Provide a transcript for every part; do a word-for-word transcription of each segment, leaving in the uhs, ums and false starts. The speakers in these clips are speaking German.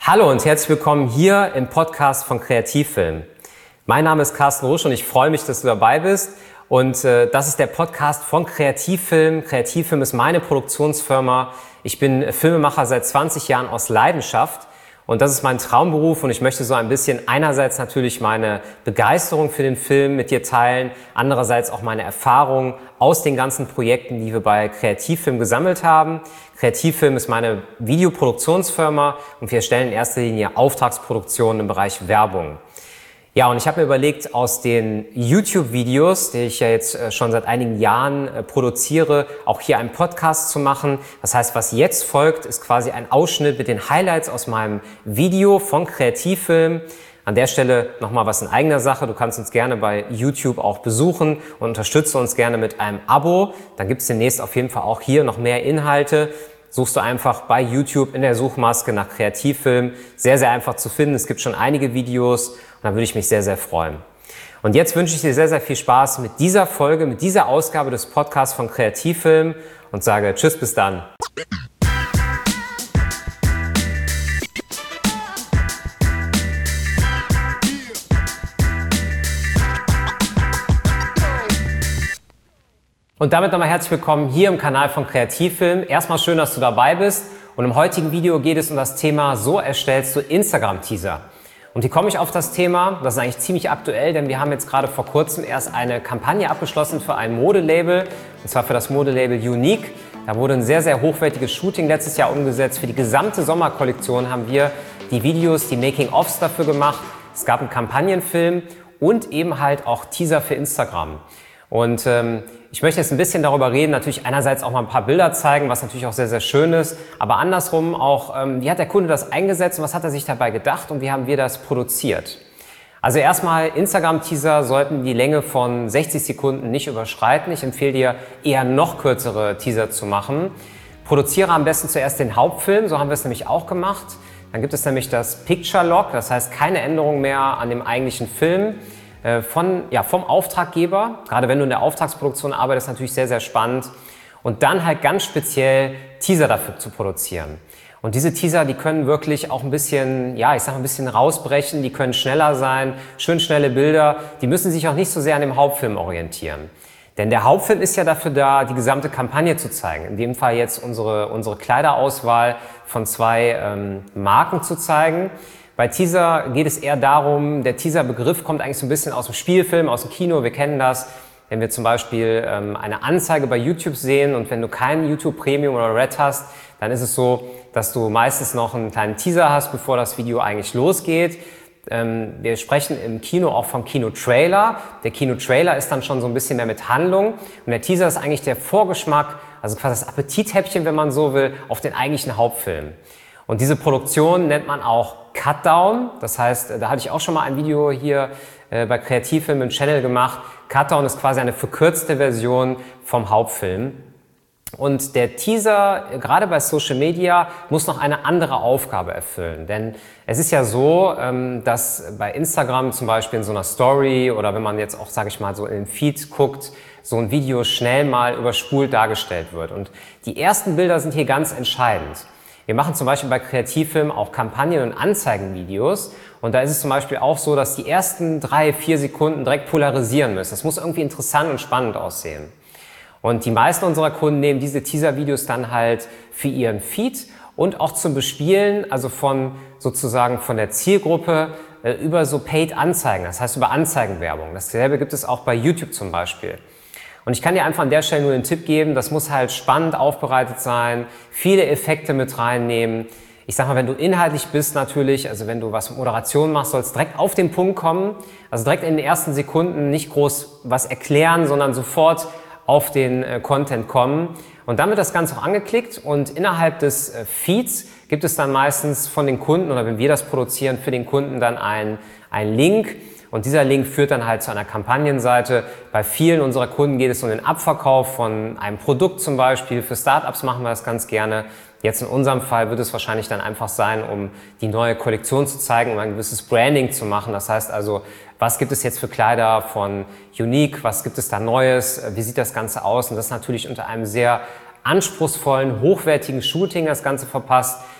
Hallo und herzlich willkommen hier im Podcast von Kreativfilm. Mein Name ist Carsten Rusch und ich freue mich, dass du dabei bist. Und äh, das ist der Podcast von Kreativfilm. Kreativfilm ist meine Produktionsfirma. Ich bin Filmemacher seit zwanzig Jahren aus Leidenschaft. Und das ist mein Traumberuf und ich möchte so ein bisschen einerseits natürlich meine Begeisterung für den Film mit dir teilen, andererseits auch meine Erfahrungen aus den ganzen Projekten, die wir bei Kreativfilm gesammelt haben. Kreativfilm ist meine Videoproduktionsfirma und wir stellen in erster Linie Auftragsproduktionen im Bereich Werbung. Ja, und ich habe mir überlegt, aus den YouTube-Videos, die ich ja jetzt schon seit einigen Jahren produziere, auch hier einen Podcast zu machen. Das heißt, was jetzt folgt, ist quasi ein Ausschnitt mit den Highlights aus meinem Video von Kreativfilm. An der Stelle nochmal was in eigener Sache. Du kannst uns gerne bei YouTube auch besuchen und unterstütze uns gerne mit einem Abo. Dann gibt es demnächst auf jeden Fall auch hier noch mehr Inhalte. Suchst du einfach bei YouTube in der Suchmaske nach Kreativfilm. Sehr, sehr einfach zu finden. Es gibt schon einige Videos und da würde ich mich sehr, sehr freuen. Und jetzt wünsche ich dir sehr, sehr viel Spaß mit dieser Folge, mit dieser Ausgabe des Podcasts von Kreativfilm und sage Tschüss, bis dann. Und damit nochmal herzlich willkommen hier im Kanal von Kreativfilm. Erstmal schön, dass du dabei bist. Und im heutigen Video geht es um das Thema, so erstellst du Instagram-Teaser. Und hier komme ich auf das Thema, das ist eigentlich ziemlich aktuell, denn wir haben jetzt gerade vor kurzem erst eine Kampagne abgeschlossen für ein Modelabel, und zwar für das Modelabel Unique. Da wurde ein sehr, sehr hochwertiges Shooting letztes Jahr umgesetzt. Für die gesamte Sommerkollektion haben wir die Videos, die Making-ofs dafür gemacht. Es gab einen Kampagnenfilm und eben halt auch Teaser für Instagram. Und ähm, ich möchte jetzt ein bisschen darüber reden, natürlich einerseits auch mal ein paar Bilder zeigen, was natürlich auch sehr, sehr schön ist, aber andersrum auch, ähm, wie hat der Kunde das eingesetzt und was hat er sich dabei gedacht und wie haben wir das produziert? Also erstmal, Instagram-Teaser sollten die Länge von sechzig Sekunden nicht überschreiten. Ich empfehle dir, eher noch kürzere Teaser zu machen. Produziere am besten zuerst den Hauptfilm, so haben wir es nämlich auch gemacht. Dann gibt es nämlich das Picture Lock, das heißt keine Änderung mehr an dem eigentlichen Film. Von, ja, vom Auftraggeber, gerade wenn du in der Auftragsproduktion arbeitest, natürlich sehr, sehr spannend. Und dann halt ganz speziell Teaser dafür zu produzieren. Und diese Teaser, die können wirklich auch ein bisschen, ja, ich sag mal ein bisschen rausbrechen, die können schneller sein, schön schnelle Bilder, die müssen sich auch nicht so sehr an dem Hauptfilm orientieren. Denn der Hauptfilm ist ja dafür da, die gesamte Kampagne zu zeigen. In dem Fall jetzt unsere, unsere Kleiderauswahl von zwei ähm, Marken zu zeigen. Bei Teaser geht es eher darum, der Teaser-Begriff kommt eigentlich so ein bisschen aus dem Spielfilm, aus dem Kino. Wir kennen das, wenn wir zum Beispiel ähm, eine Anzeige bei YouTube sehen und wenn du kein YouTube Premium oder Red hast, dann ist es so, dass du meistens noch einen kleinen Teaser hast, bevor das Video eigentlich losgeht. Ähm, wir sprechen im Kino auch vom Kino-Trailer. Der Kino-Trailer ist dann schon so ein bisschen mehr mit Handlung und der Teaser ist eigentlich der Vorgeschmack, also quasi das Appetithäppchen, wenn man so will, auf den eigentlichen Hauptfilm. Und diese Produktion nennt man auch Cutdown. Das heißt, da hatte ich auch schon mal ein Video hier äh, bei Kreativfilm im Channel gemacht. Cutdown ist quasi eine verkürzte Version vom Hauptfilm. Und der Teaser, gerade bei Social Media, muss noch eine andere Aufgabe erfüllen. Denn es ist ja so, ähm, dass bei Instagram zum Beispiel in so einer Story oder wenn man jetzt auch, sage ich mal, so in den Feed guckt, so ein Video schnell mal überspult dargestellt wird. Und die ersten Bilder sind hier ganz entscheidend. Wir machen zum Beispiel bei Kreativfilm auch Kampagnen- und Anzeigenvideos und da ist es zum Beispiel auch so, dass die ersten drei, vier Sekunden direkt polarisieren müssen. Das muss irgendwie interessant und spannend aussehen. Und die meisten unserer Kunden nehmen diese Teaser-Videos dann halt für ihren Feed und auch zum Bespielen, also von sozusagen von der Zielgruppe äh, über so Paid-Anzeigen, das heißt über Anzeigenwerbung. Dasselbe gibt es auch bei YouTube zum Beispiel. Und ich kann dir einfach an der Stelle nur den Tipp geben, das muss halt spannend aufbereitet sein, viele Effekte mit reinnehmen. Ich sag mal, wenn du inhaltlich bist natürlich, also wenn du was mit Moderation machst, sollst direkt auf den Punkt kommen, also direkt in den ersten Sekunden nicht groß was erklären, sondern sofort auf den äh, Content kommen. Und dann wird das Ganze auch angeklickt und innerhalb des äh, Feeds gibt es dann meistens von den Kunden oder wenn wir das produzieren, für den Kunden dann einen, einen Link. Und dieser Link führt dann halt zu einer Kampagnenseite. Bei vielen unserer Kunden geht es um den Abverkauf von einem Produkt zum Beispiel. Für Startups machen wir das ganz gerne. Jetzt in unserem Fall wird es wahrscheinlich dann einfach sein, um die neue Kollektion zu zeigen, um ein gewisses Branding zu machen. Das heißt also, was gibt es jetzt für Kleider von Unique? Was gibt es da Neues? Wie sieht das Ganze aus? Und das natürlich unter einem sehr anspruchsvollen, hochwertigen Shooting das Ganze verpasst.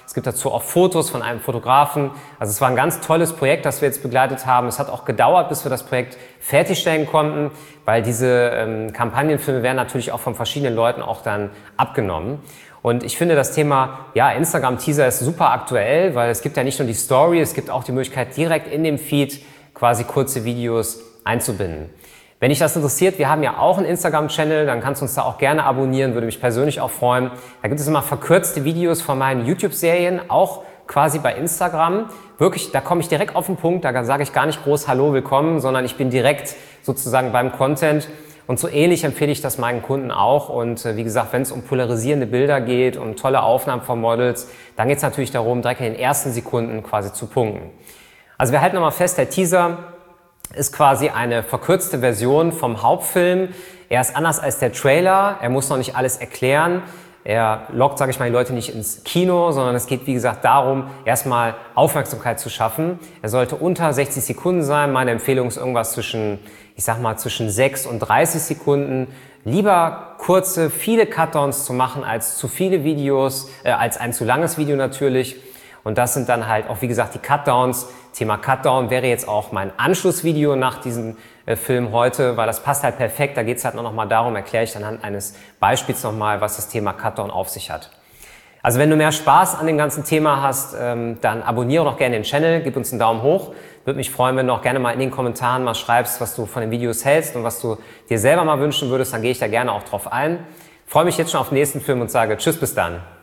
Es gibt dazu auch Fotos von einem Fotografen. Also es war ein ganz tolles Projekt, das wir jetzt begleitet haben. Es hat auch gedauert, bis wir das Projekt fertigstellen konnten, weil diese ähm, Kampagnenfilme werden natürlich auch von verschiedenen Leuten auch dann abgenommen. Und ich finde das Thema ja, Instagram-Teaser ist super aktuell, weil es gibt ja nicht nur die Story, es gibt auch die Möglichkeit, direkt in dem Feed quasi kurze Videos einzubinden. Wenn dich das interessiert, wir haben ja auch einen Instagram-Channel, dann kannst du uns da auch gerne abonnieren, würde mich persönlich auch freuen. Da gibt es immer verkürzte Videos von meinen YouTube-Serien, auch quasi bei Instagram. Wirklich, da komme ich direkt auf den Punkt, da sage ich gar nicht groß Hallo, willkommen, sondern ich bin direkt sozusagen beim Content. Und so ähnlich empfehle ich das meinen Kunden auch. Und äh, wie gesagt, wenn es um polarisierende Bilder geht, um tolle Aufnahmen von Models, dann geht es natürlich darum, direkt in den ersten Sekunden quasi zu punkten. Also wir halten nochmal fest, der Teaser ist quasi eine verkürzte Version vom Hauptfilm. Er ist anders als der Trailer, er muss noch nicht alles erklären. Er lockt, sage ich mal, die Leute nicht ins Kino, sondern es geht, wie gesagt, darum, erstmal Aufmerksamkeit zu schaffen. Er sollte unter sechzig Sekunden sein. Meine Empfehlung ist irgendwas zwischen, ich sag mal, zwischen sechs und dreißig Sekunden. Lieber kurze, viele Cut-Downs zu machen, als zu viele Videos, äh, als ein zu langes Video natürlich. Und das sind dann halt auch, wie gesagt, die Cut-Downs. Thema Cut-Down wäre jetzt auch mein Anschlussvideo nach diesem äh, Film heute, weil das passt halt perfekt. Da geht es halt noch mal darum, erkläre ich anhand eines Beispiels nochmal, was das Thema Cut-Down auf sich hat. Also wenn du mehr Spaß an dem ganzen Thema hast, ähm, dann abonniere doch gerne den Channel, gib uns einen Daumen hoch. Würde mich freuen, wenn du auch gerne mal in den Kommentaren mal schreibst, was du von den Videos hältst und was du dir selber mal wünschen würdest. Dann gehe ich da gerne auch drauf ein. Freue mich jetzt schon auf den nächsten Film und sage Tschüss, bis dann.